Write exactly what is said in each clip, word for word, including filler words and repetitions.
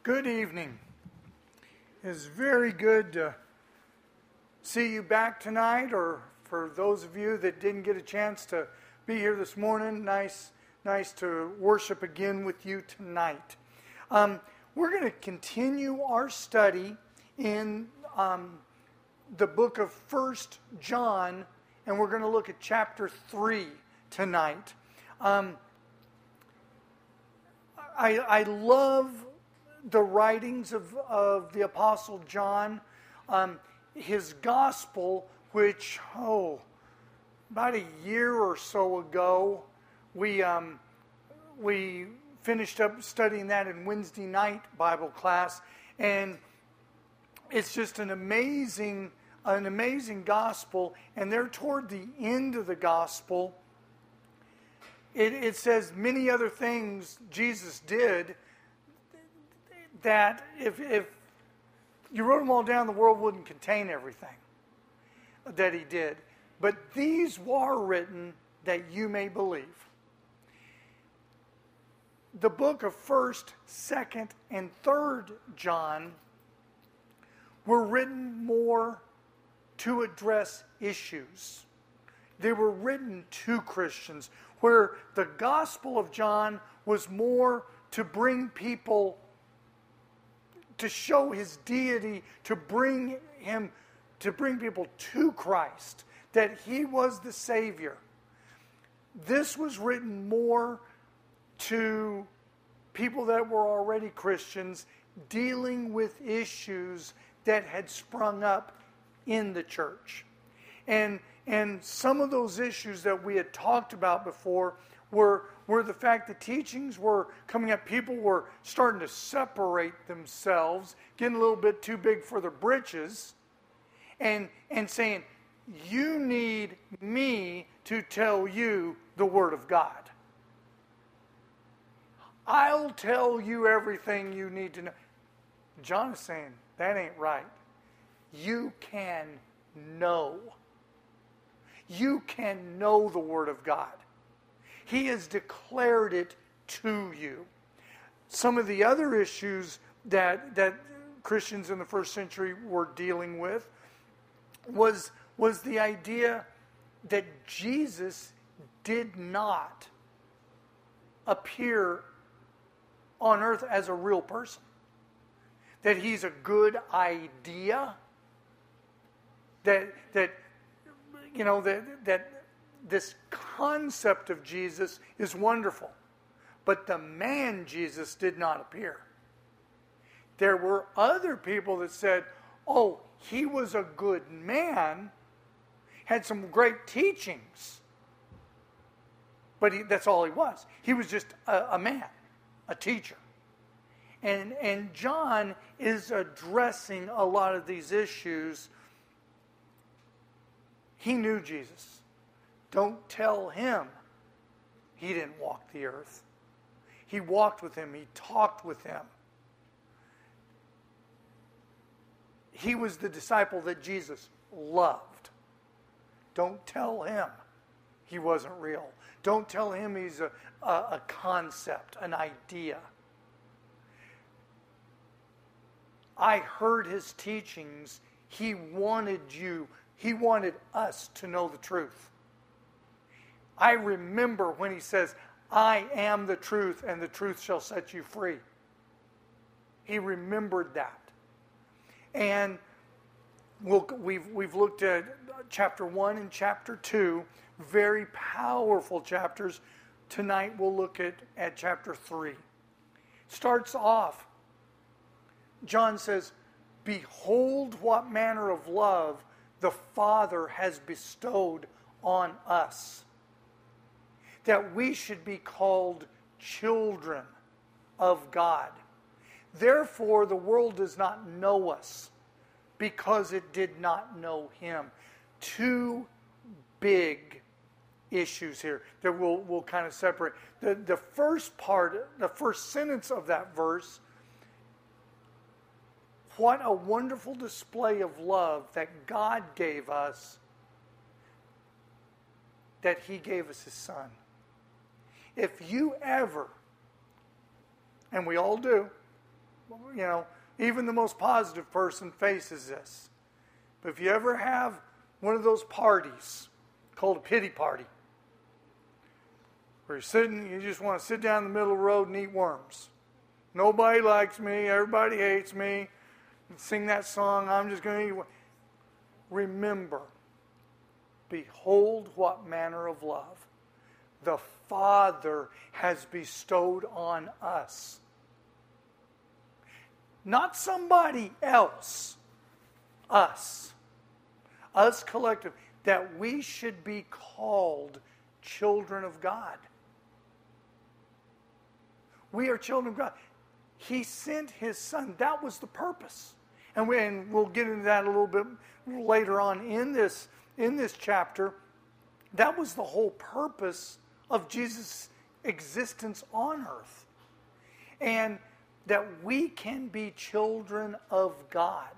Good evening. It's very good to see you back tonight, or for those of you that didn't get a chance to be here this morning, nice nice to worship again with you tonight. Um, we're going to continue our study in um, the book of First John, and we're going to look at chapter three tonight. Um, I, I love the writings of, of the Apostle John. Um, his gospel, which, oh, about a year or so ago, we um, we finished up studying that in Wednesday night Bible class, and it's just an amazing, an amazing gospel. And there, toward the end of the gospel, it, it says many other things Jesus did that if if you wrote them all down, the world wouldn't contain everything that he did. But these were written that you may believe. The book of First, Second, and Third John were written more to address issues. They were written to Christians, where the Gospel of John was more to bring people, to show his deity, to bring him, to bring people to Christ, that he was the Savior. This was written more to people that were already Christians, dealing with issues that had sprung up in the church. And and some of those issues that we had talked about before were, were the fact that teachings were coming up. People were starting to separate themselves, getting a little bit too big for their britches, and, and saying, you need me to tell you the Word of God. I'll tell you everything you need to know. John is saying, that ain't right. You can know. You can know the Word of God. He has declared it to you. Some of the other issues that that Christians in the first century were dealing with was, was the idea that Jesus did not appear on earth as a real person. That he's a good idea. That that you know that that this concept of Jesus is wonderful, but the man Jesus did not appear. There were other people that said, "Oh, he was a good man, had some great teachings, but he, that's all he was. He was just a, a man, a teacher." And and John is addressing a lot of these issues. He knew Jesus. Don't tell him he didn't walk the earth. He walked with him. He talked with him. He was the disciple that Jesus loved. Don't tell him he wasn't real. Don't tell him he's a, a, a concept, an idea. I heard his teachings. He wanted you, he wanted us to know the truth. I remember when he says, I am the truth, and the truth shall set you free. He remembered that. And we'll, we've, we've looked at chapter one and chapter two, very powerful chapters. Tonight we'll look at, at chapter three. Starts off, John says, behold what manner of love the Father has bestowed on us, that we should be called children of God. Therefore, the world does not know us because it did not know him. Two big issues here that we'll, we'll kind of separate. The, the first part, the first sentence of that verse, what a wonderful display of love that God gave us, that he gave us his Son. If you ever, and we all do, You know, even the most positive person faces this. But if you ever have one of those parties called a pity party, where you're sitting, you just want to sit down in the middle of the road and eat worms. Nobody likes me. Everybody hates me. Sing that song, I'm just going to eat worms. Remember, behold what manner of love the Father has bestowed on us. Not somebody else. Us. Us collective. That we should be called children of God. We are children of God. He sent His Son. That was the purpose. And, we, and we'll get into that a little bit later on in this, in this chapter. That was the whole purpose of Jesus' existence on earth. And that we can be children of God.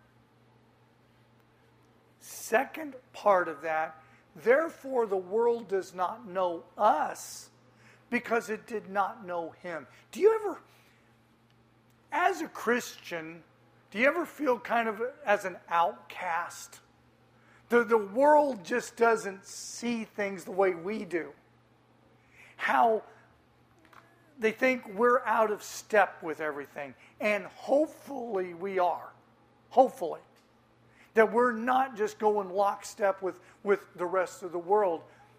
Second part of that, therefore the world does not know us because it did not know Him. Do you ever, as a Christian, do you ever feel kind of as an outcast? The, the world just doesn't see things the way we do. How they think we're out of step with everything. And hopefully we are. Hopefully. That we're not just going lockstep with, with the rest of the world.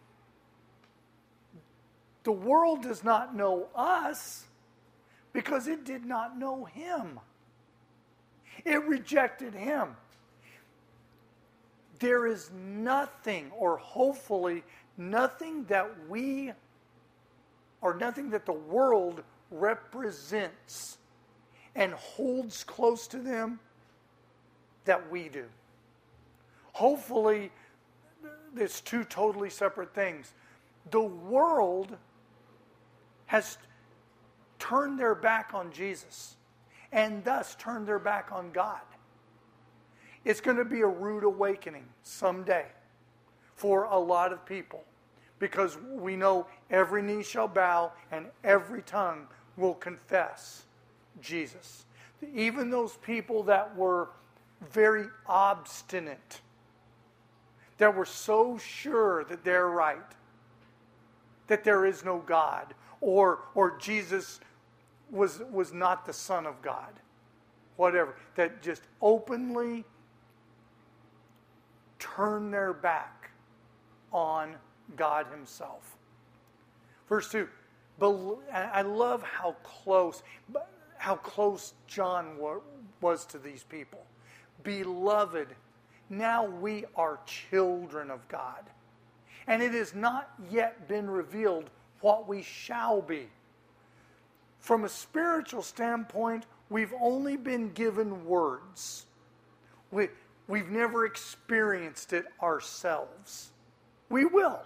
The world does not know us because it did not know Him. It rejected Him. There is nothing, or hopefully nothing that we, or nothing that the world represents and holds close to them that we do. Hopefully, it's two totally separate things. The world has turned their back on Jesus and thus turned their back on God. It's going to be a rude awakening someday for a lot of people because we know every knee shall bow and every tongue will confess Jesus. Even those people that were very obstinate, that were so sure that they're right, that there is no God, or or Jesus was was not the Son of God, whatever, that just openly turn their back on God Himself. Verse two, I love how close, how close John was to these people. Beloved, now we are children of God. And it has not yet been revealed what we shall be. From a spiritual standpoint, we've only been given words. We, we've never experienced it ourselves. We will.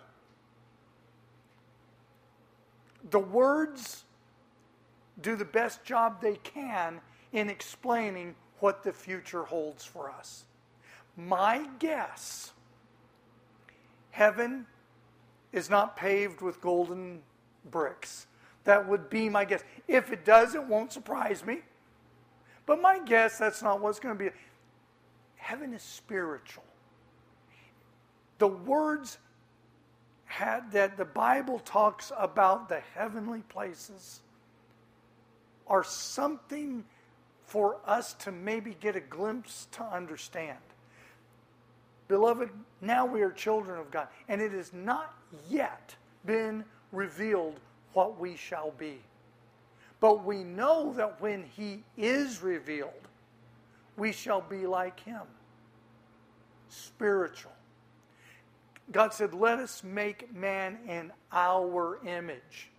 The words do the best job they can in explaining what the future holds for us. My guess, heaven is not paved with golden bricks. That would be my guess. If it does, it won't surprise me. But my guess, that's not what's going to be. Heaven is spiritual. The words had, that the Bible talks about the heavenly places are something for us to maybe get a glimpse to understand. Beloved, now we are children of God, and it has not yet been revealed what we shall be. But we know that when He is revealed, we shall be like Him. Spiritual. God said, let us make man in our image.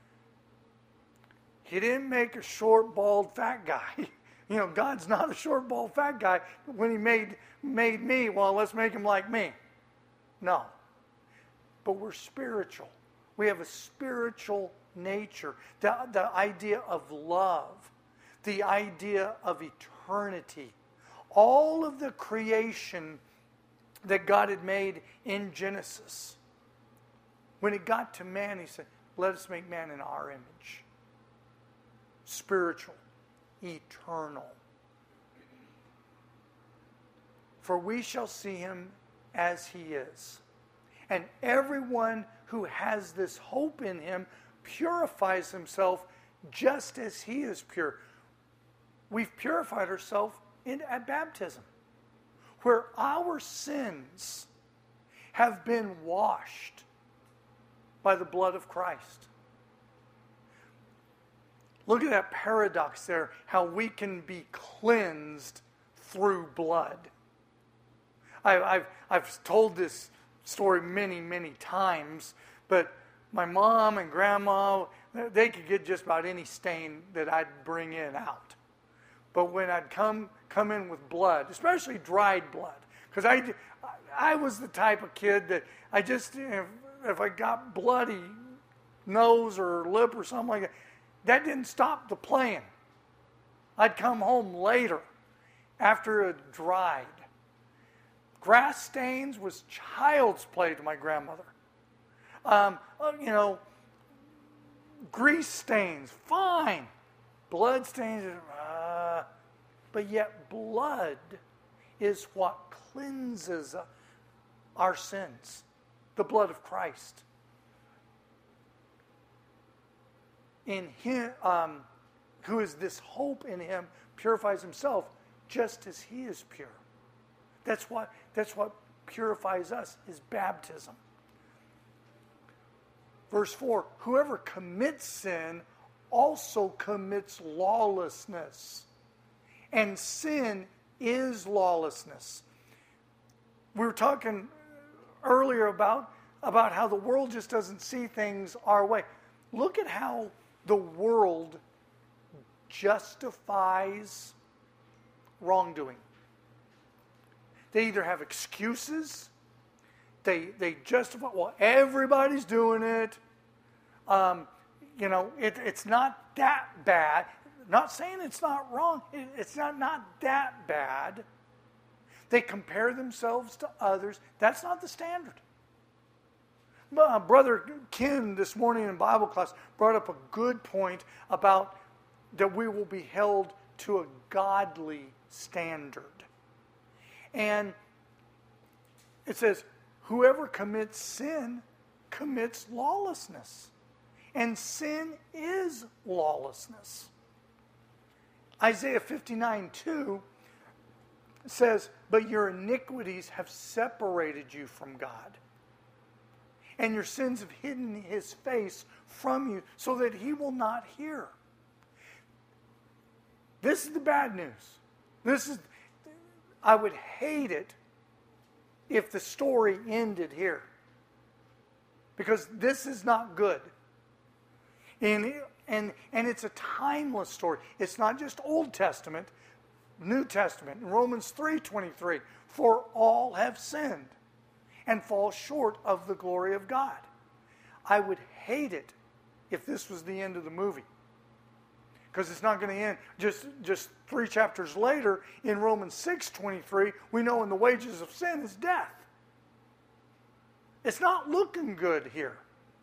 He didn't make a short, bald, fat guy. You know, God's not a short, bald, fat guy. When He made, made me, well, let's make him like me. No. But we're spiritual. We have a spiritual nature. The, the idea of love. The idea of eternity. All of the creation that God had made in Genesis. When it got to man, He said, let us make man in our image. Spiritual. eternal. For we shall see him as he is. And everyone who has this hope in him purifies himself just as he is pure. We've purified ourselves in, at baptism, where our sins have been washed by the blood of Christ. Look at that paradox there, how we can be cleansed through blood. I, I've, I've told this story many, many times, but my mom and grandma, they could get just about any stain that I'd bring in out. But when I'd come come in with blood, especially dried blood, because I, I was the type of kid that I just, if, if I got bloody nose or lip or something like that, that didn't stop the playing. I'd come home later after it dried. Grass stains was child's play to my grandmother. Um, you know, grease stains, fine. Blood stains, uh, but yet blood is what cleanses our sins. The blood of Christ. In him, um, who is this hope in him, purifies himself just as he is pure. That's what, that's what purifies us, is baptism. Verse four, whoever commits sin also commits lawlessness. And sin is lawlessness. We were talking earlier about, about how the world just doesn't see things our way. Look at how the world justifies wrongdoing. They either have excuses, they they justify, well, everybody's doing it. Um, you know, it, it's not that bad. Not saying it's not wrong. It, it's not, not that bad. They compare themselves to others. That's not the standard. Uh, Brother Ken this morning in Bible class brought up a good point about that we will be held to a godly standard. And it says, whoever commits sin commits lawlessness. And sin is lawlessness. Isaiah fifty-nine two says, but your iniquities have separated you from God. And your sins have hidden his face from you so that he will not hear. This is the bad news. This is, I would hate it if the story ended here. Because this is not good. And, and, and it's a timeless story. It's not just Old Testament, New Testament. In Romans three twenty-three, for all have sinned and fall short of the glory of God. I would hate it if this was the end of the movie. Because it's not going to end. Just, just three chapters later, in Romans six twenty-three, we know in the wages of sin is death. It's not looking good here.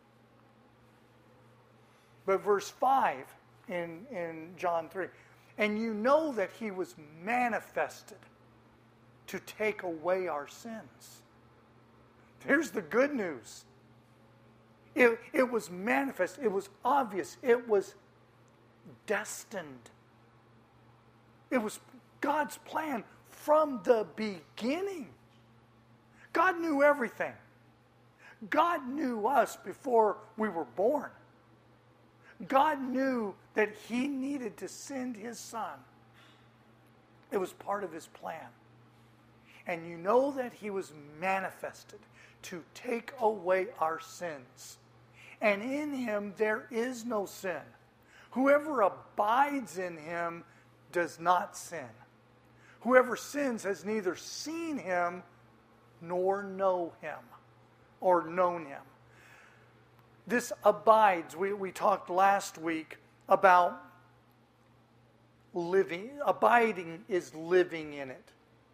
But verse five in, in John three, and you know that he was manifested to take away our sins. Here's the good news. It, it was manifest. It was obvious. It was destined. It was God's plan from the beginning. God knew everything. God knew us before we were born. God knew that he needed to send his son. It was part of his plan. And you know that he was manifested to take away our sins. And in him there is no sin. Whoever abides in him does not sin. Whoever sins has neither seen him nor know him or known him. This abides, we, we talked last week about living. Abiding is living in it.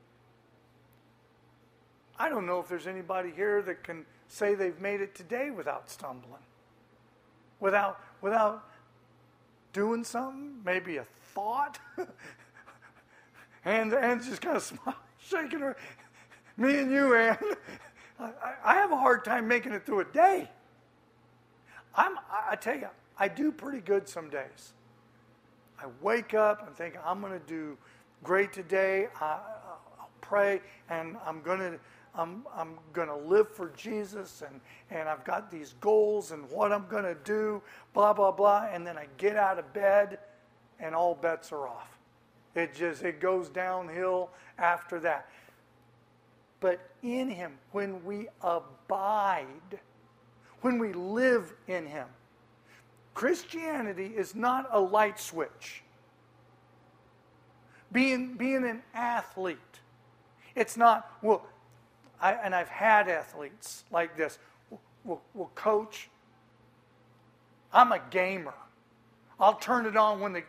I don't know if there's anybody here that can say they've made it today without stumbling. Without, without doing something, maybe a thought, and Ann's just kind of smiling, shaking her. Me and you, Ann, I, I have a hard time making it through a day. I'm, I tell you, I do pretty good some days. I wake up and think, I'm going to do great today. I, I'll pray, and I'm going to I'm I'm going to live for Jesus, and, and I've got these goals and what I'm going to do, blah, blah, blah. And then I get out of bed, and all bets are off. It just, it goes downhill after that. But in Him, when we abide, when we live in Him, Christianity is not a light switch. Being, being an athlete, it's not, well, I, and I've had athletes like this. Well, well, coach, I'm a gamer. I'll turn it on when they...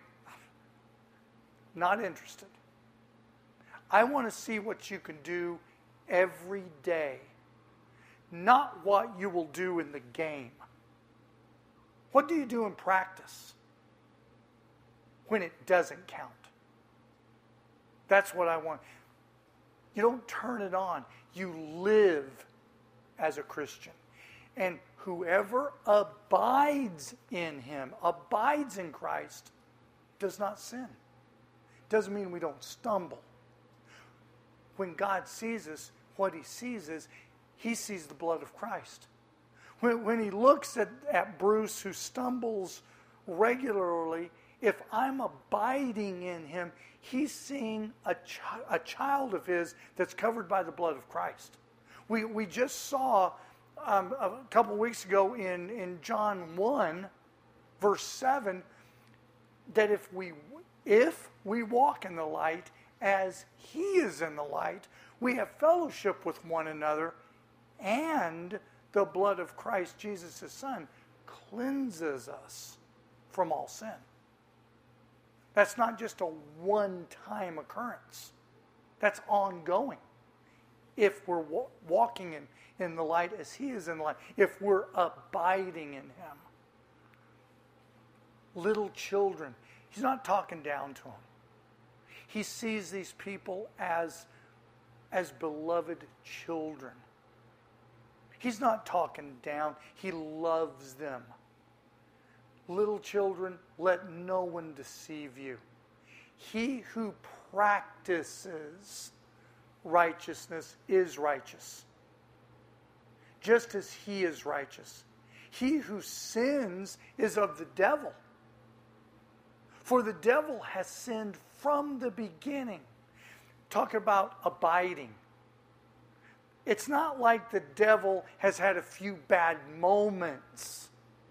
Not interested. I want to see what you can do every day. Not what you will do in the game. What do you do in practice when it doesn't count? That's what I want. You don't turn it on. You live as a Christian. And whoever abides in Him, abides in Christ, does not sin. Doesn't mean we don't stumble. When God sees us, what He sees is, He sees the blood of Christ. When, when He looks at, at Bruce, who stumbles regularly, if I'm abiding in Him, He's seeing a, ch- a child of His that's covered by the blood of Christ. We we just saw um, a couple weeks ago in, in John one, verse seven, that if we if we walk in the light as He is in the light, we have fellowship with one another, and the blood of Christ, Jesus, His Son, cleanses us from all sin. That's not just a one-time occurrence. That's ongoing. If we're wa- walking in, in the light as He is in the light, if we're abiding in Him. Little children, He's not talking down to them. He sees these people as, as beloved children. He's not talking down. He loves them. Little children, let no one deceive you. He who practices righteousness is righteous, just as He is righteous. He who sins is of the devil, for the devil has sinned from the beginning. Talk about abiding. It's not like the devil has had a few bad moments.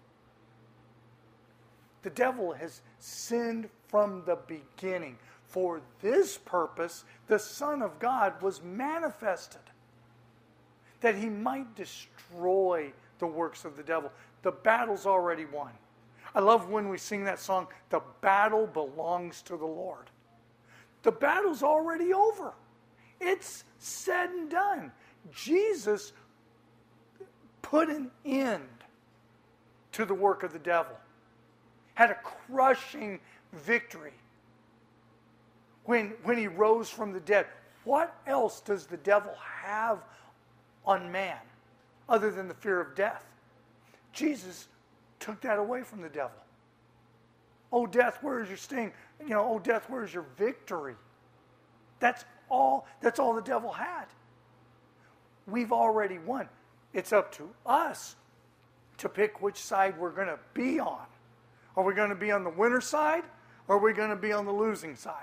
The devil has sinned from the beginning. For this purpose, the Son of God was manifested, that He might destroy the works of the devil. The battle's already won. I love when we sing that song, "The battle belongs to the Lord." The battle's already over. It's said and done. Jesus put an end to the work of the devil. Had a crushing victory when, when He rose from the dead. What else does the devil have on man other than the fear of death? Jesus took that away from the devil. Oh, death, where is your sting? You know, oh, death, where is your victory? That's all, that's all the devil had. We've already won. It's up to us to pick which side we're going to be on. Are we going to be on the winner side, or are we going to be on the losing side?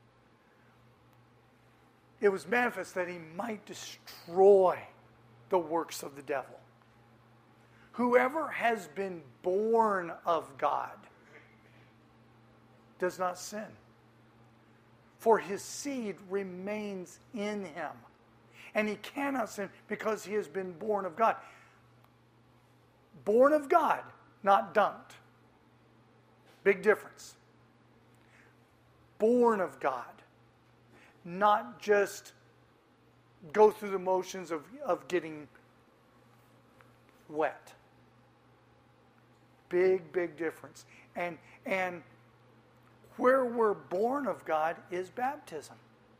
It was manifest that He might destroy the works of the devil. Whoever has been born of God does not sin, for his seed remains in him. And he cannot sin because he has been born of God. Born of God, not dunked. Big difference. Born of God, not just go through the motions of, of getting wet. Big, big difference. And and Where we're born of God is baptism.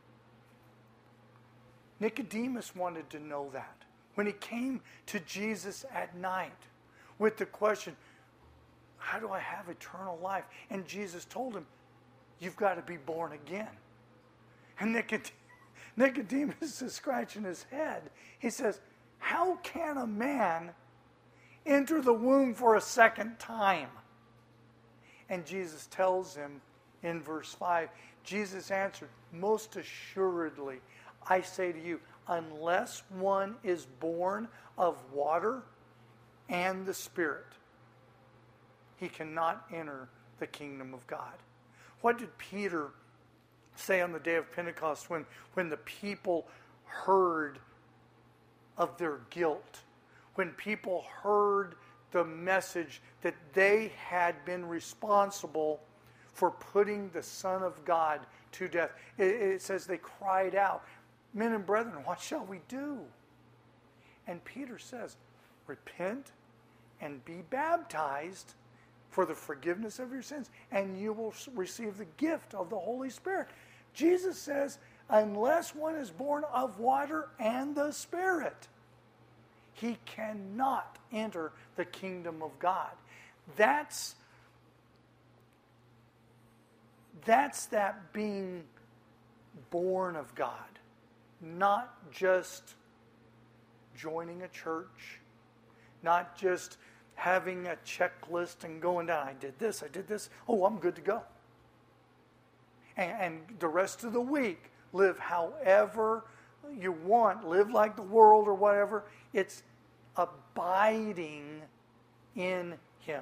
Nicodemus wanted to know that. When he came to Jesus at night with the question, how do I have eternal life? And Jesus told him, you've got to be born again. And Nicodemus, Nicodemus is scratching his head. He says, how can a man enter the womb for a second time? And Jesus tells him in verse five, Jesus answered, most assuredly, I say to you, unless one is born of water and the Spirit, he cannot enter the kingdom of God. What did Peter say on the day of Pentecost when, when the people heard of their guilt? When people heard the message that they had been responsible for putting the Son of God to death. It, it says they cried out, men and brethren, what shall we do? And Peter says, repent and be baptized for the forgiveness of your sins, and you will receive the gift of the Holy Spirit. Jesus says, unless one is born of water and the Spirit, he cannot enter the kingdom of God. That's, that's that being born of God. Not just joining a church, not just having a checklist and going down. I did this, I did this. Oh, I'm good to go. And, and the rest of the week, live however you want. Live like the world or whatever. It's abiding in Him.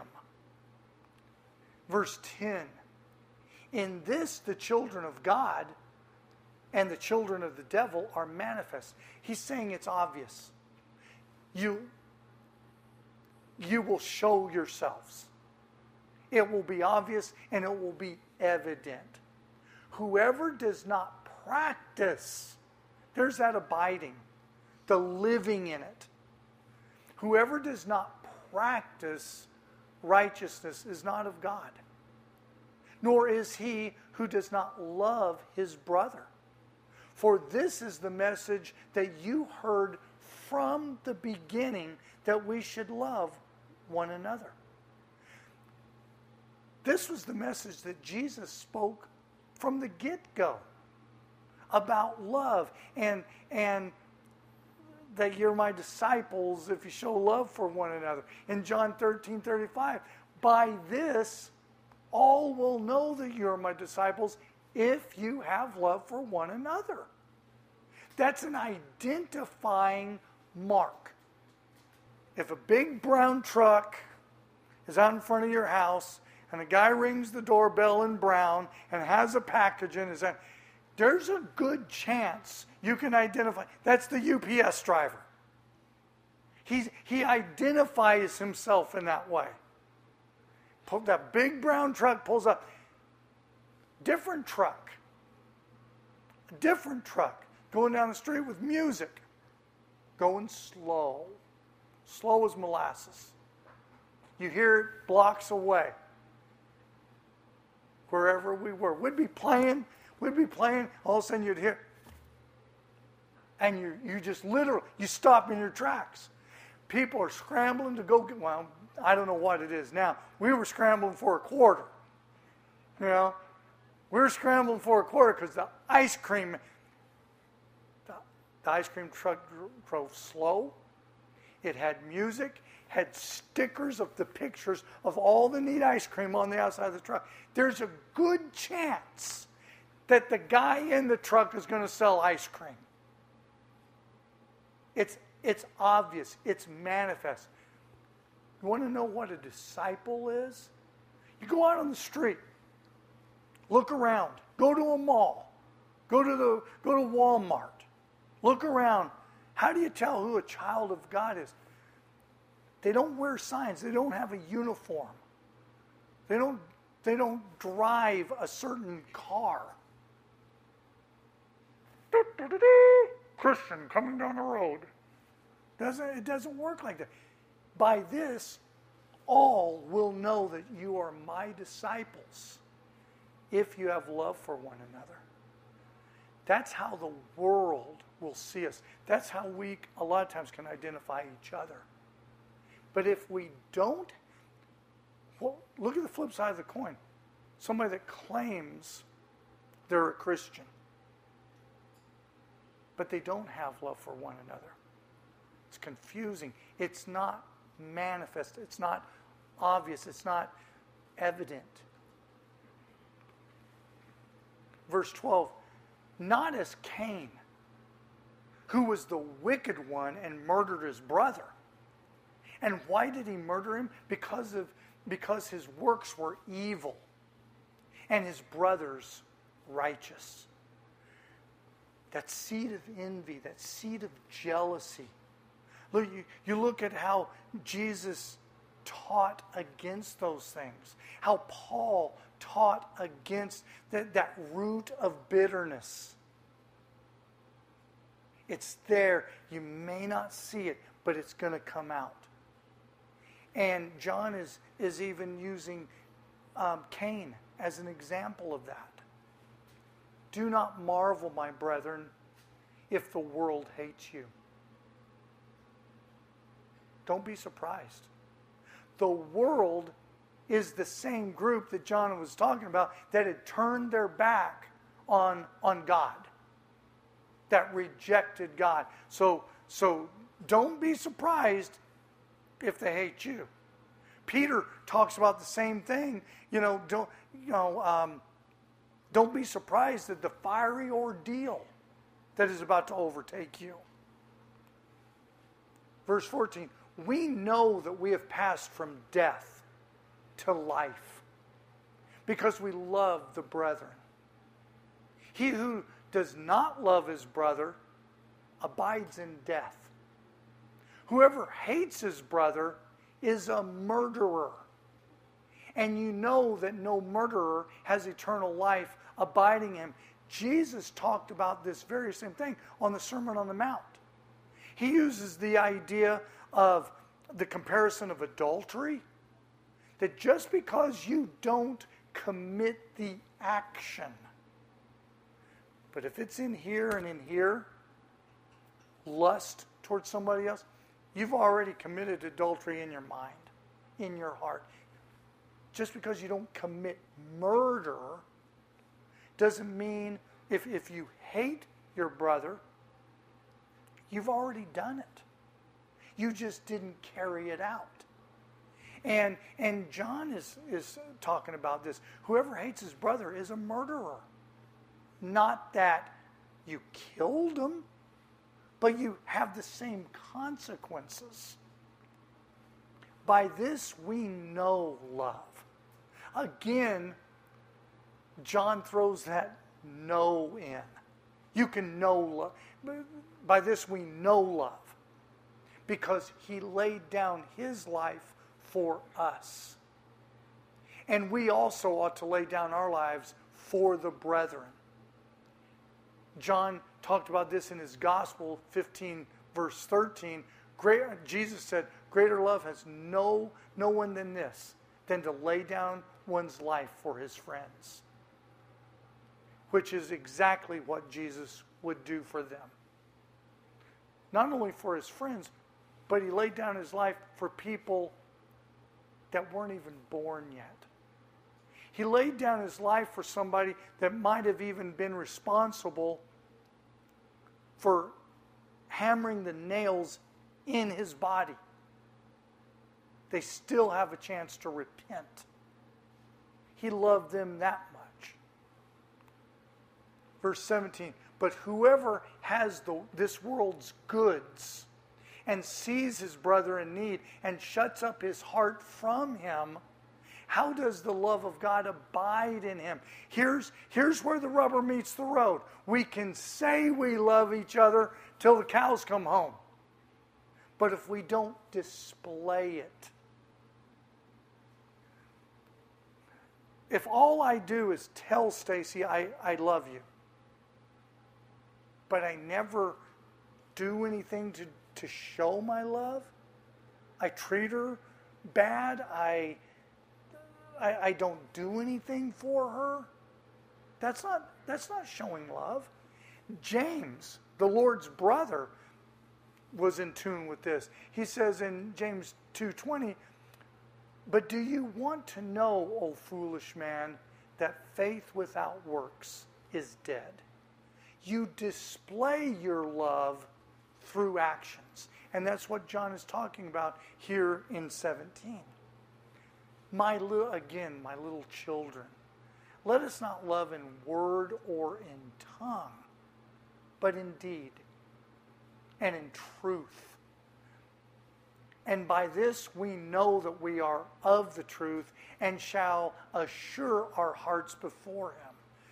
Verse ten. In this, the children of God and the children of the devil are manifest. He's saying it's obvious. You You will show yourselves. It will be obvious and it will be evident. Whoever does not practice, there's that abiding, the living in it. Whoever does not practice righteousness is not of God, nor is he who does not love his brother. For this is the message that you heard from the beginning, that we should love one another. This was the message that Jesus spoke from the get-go about love, and and that you're my disciples if you show love for one another. In John thirteen thirty-five, by this all will know that you're my disciples if you have love for one another. That's an identifying mark. If a big brown truck is out in front of your house and a guy rings the doorbell in brown and has a package in his hand, there's a good chance you can identify. That's the U P S driver. He's, he identifies himself in that way. Pull, that big brown truck pulls up. Different truck. Different truck. Going down the street with music. Going slow. Slow as molasses. You hear it blocks away. Wherever we were. We'd be playing, we'd be playing, all of a sudden you'd hear, and you you just literally, you stop in your tracks. People are scrambling to go get, well, I don't know what it is now. We were scrambling for a quarter. You know, we were scrambling for a quarter because the ice cream, the, the ice cream truck drove slow. It had music, had stickers of the pictures of all the neat ice cream on the outside of the truck. There's a good chance that the guy in the truck is going to sell ice cream. It's, it's obvious. It's manifest. You want to know what a disciple is? You go out on the street. Look around. Go to a mall. Go to the go to Walmart. Look around. How do you tell who a child of God is? They don't wear signs. They don't have a uniform. They don't, they don't drive a certain car. Christian coming down the road. Doesn't, it doesn't work like that. By this, all will know that you are my disciples if you have love for one another. That's how the world will see us. That's how we, a lot of times, can identify each other. But if we don't, well, look at the flip side of the coin. Somebody that claims they're a Christian, but they don't have love for one another. It's confusing. It's not manifest. It's not obvious. It's not evident. Verse twelve, not as Cain, who was the wicked one and murdered his brother. And why did he murder him? Because of because his works were evil and his brother's righteous. That seed of envy, that seed of jealousy. Look, you, you look at how Jesus taught against those things. How Paul taught against that, that root of bitterness. It's there. You may not see it, but it's going to come out. And John is, is even using um, Cain as an example of that. Do not marvel, my brethren, if the world hates you. Don't be surprised. The world is the same group that John was talking about that had turned their back on, on God, that rejected God. So, so don't be surprised if they hate you. Peter talks about the same thing. You know, don't you know? Um, don't be surprised at the fiery ordeal that is about to overtake you. Verse fourteen. We know that we have passed from death to life because we love the brethren. He who does not love his brother abides in death. Whoever hates his brother is a murderer. And you know that no murderer has eternal life abiding in him. Jesus talked about this very same thing on the Sermon on the Mount. He uses the idea of the comparison of adultery, that just because you don't commit the action, but if it's in here and in here, lust towards somebody else, you've already committed adultery in your mind, in your heart. Just because you don't commit murder doesn't mean if, if you hate your brother, you've already done it. You just didn't carry it out. And and John is, is talking about this. Whoever hates his brother is a murderer. Not that you killed him, but you have the same consequences. By this we know love. Again, John throws that know in. You can know love. By this we know love. Because he laid down his life for us. And we also ought to lay down our lives for the brethren. John talked about this in his Gospel, fifteen, verse thirteen. Great, Jesus said, greater love has no, no one than this, than to lay down one's life for his friends. Which is exactly what Jesus would do for them. Not only for his friends, but he laid down his life for people that weren't even born yet. He laid down his life for somebody that might have even been responsible for hammering the nails in his body. They still have a chance to repent. He loved them that much. Verse seventeen, but whoever has the, this world's goods and sees his brother in need and shuts up his heart from him, how does the love of God abide in him? Here's, here's where the rubber meets the road. We can say we love each other till the cows come home. But if we don't display it, if all I do is tell Stacy I, I love you, but I never do anything to to show my love, I treat her bad, I, I, I don't do anything for her, That's not, that's not showing love. James, the Lord's brother, was in tune with this. He says in James two twenty, "But do you want to know, O foolish man, that faith without works is dead? You display your love through actions." And that's what John is talking about here in seventeen. My little, again, my little children, let us not love in word or in tongue, but in deed and in truth. And by this we know that we are of the truth and shall assure our hearts before Him.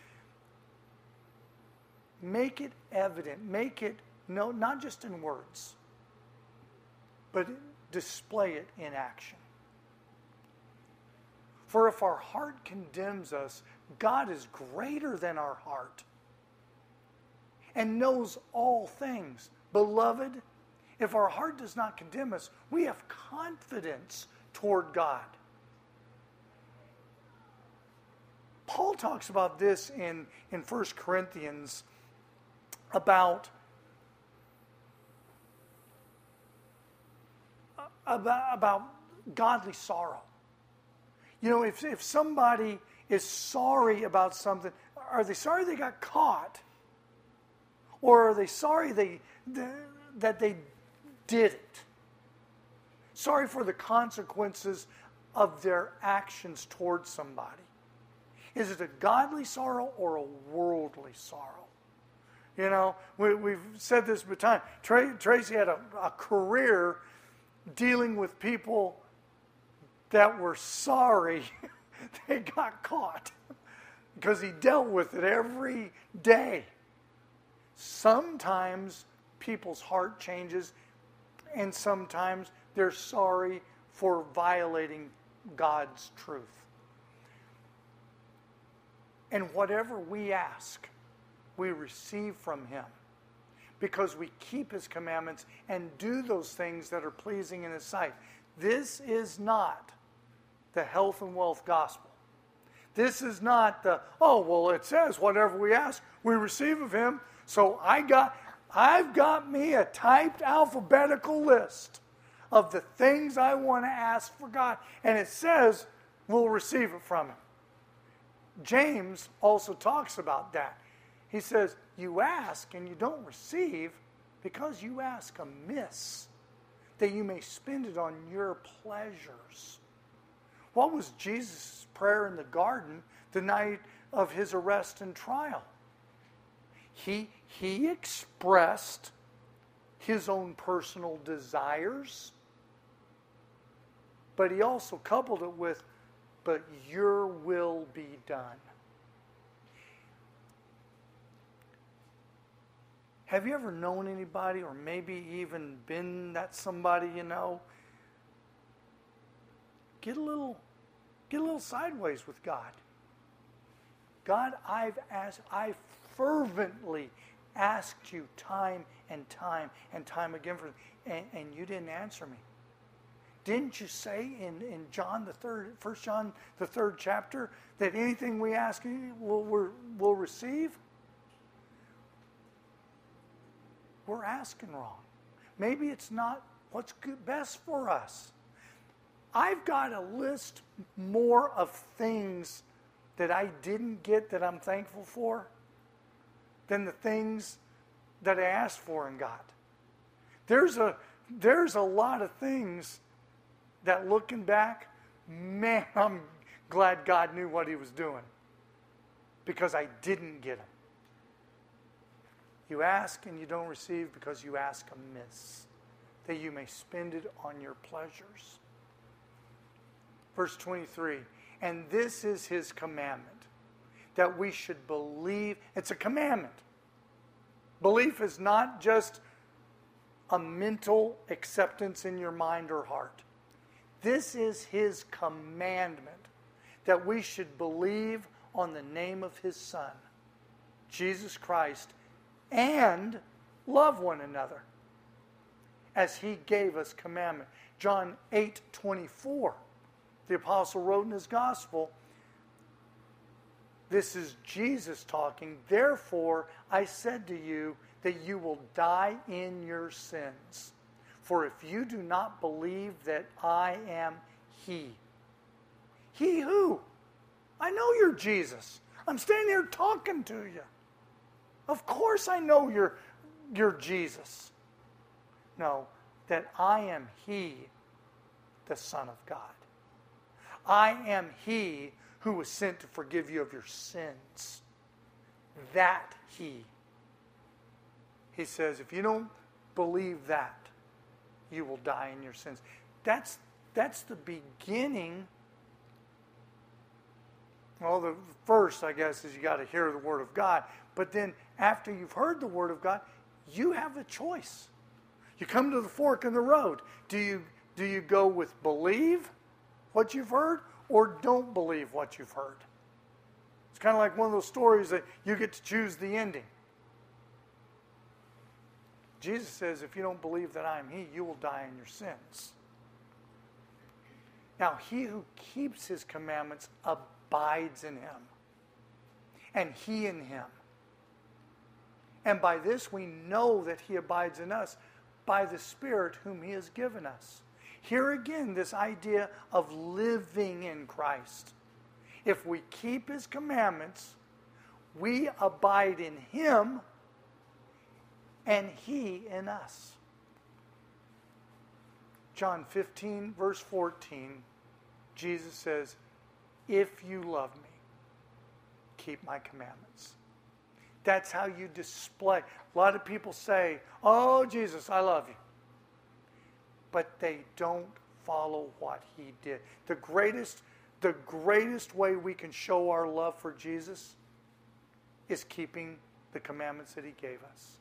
Make it evident, make it, no, not just in words, but display it in action. For if our heart condemns us, God is greater than our heart and knows all things. Beloved, if our heart does not condemn us, we have confidence toward God. Paul talks about this in, in First Corinthians about, about, about godly sorrow. You know, if, if somebody is sorry about something, are they sorry they got caught? Or are they sorry they, they, that they did it? Sorry for the consequences of their actions towards somebody. Is it a godly sorrow or a worldly sorrow? You know, we, we've said this before time. Tra- Tracy had a, a career dealing with people that were sorry they got caught because he dealt with it every day. Sometimes people's heart changes, and sometimes they're sorry for violating God's truth. And whatever we ask, we receive from Him because we keep His commandments and do those things that are pleasing in His sight. This is not the health and wealth gospel. This is not the, oh, well, it says whatever we ask, we receive of Him. So I got, I've got me a typed alphabetical list of the things I want to ask for God. And it says we'll receive it from Him. James also talks about that. He says, you ask and you don't receive because you ask amiss, that you may spend it on your pleasures. What was Jesus' prayer in the garden the night of His arrest and trial? He, he expressed His own personal desires, but He also coupled it with, but your will be done. Have you ever known anybody, or maybe even been that somebody you know, get a little, get a little sideways with God? God, I've asked, I fervently asked you time and time and time again for, and, and you didn't answer me. Didn't you say in, in John the third, First John the third chapter, that anything we ask you we'll, we'll, we'll receive? We're asking wrong. Maybe it's not what's good, best for us. I've got a list more of things that I didn't get that I'm thankful for than the things that I asked for and got. There's a, there's a lot of things that, looking back, man, I'm glad God knew what He was doing because I didn't get them. You ask and you don't receive because you ask amiss, that you may spend it on your pleasures. Verse twenty-three, and this is His commandment, that we should believe. It's a commandment. Belief is not just a mental acceptance in your mind or heart. This is His commandment, that we should believe on the name of His Son, Jesus Christ, and love one another as He gave us commandment. John eight twenty-four, the apostle wrote in his gospel, This is Jesus talking. Therefore, I said to you that you will die in your sins. For if you do not believe that I am He. He who? I know you're Jesus. I'm standing here talking to you. Of course I know you're, you're Jesus. No, that I am He, the Son of God. I am He who was sent to forgive you of your sins. That He. He says, if you don't believe that, you will die in your sins. That's, that's the beginning. Well, the first, I guess, is you got to hear the Word of God. But then after you've heard the Word of God, you have a choice. You come to the fork in the road. Do you, do you go with believe what you've heard or don't believe what you've heard? It's kind of like one of those stories that you get to choose the ending. Jesus says, if you don't believe that I am He, you will die in your sins. Now, he who keeps His commandments abides in Him, and He in him. And by this we know that He abides in us, by the Spirit whom He has given us. Here again, this idea of living in Christ. If we keep His commandments, we abide in Him, and He in us. John fifteen, verse fourteen, Jesus says, if you love me, keep my commandments. That's how you display. A lot of people say, oh, Jesus, I love you. But they don't follow what He did. The greatest, the greatest way we can show our love for Jesus is keeping the commandments that He gave us.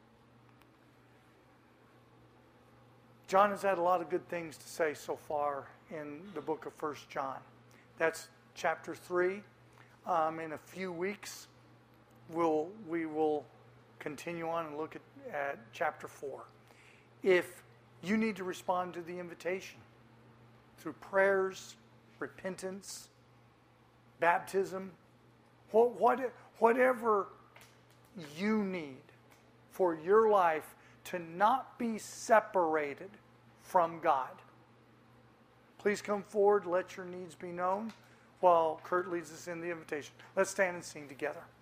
John has had a lot of good things to say so far in the book of First John. That's chapter three. Um, in a few weeks, we'll, we will continue on and look at, at chapter four. If you need to respond to the invitation through prayers, repentance, baptism, what, what, whatever you need for your life to not be separated from God, please come forward, let your needs be known while Kurt leads us in the invitation. Let's stand and sing together.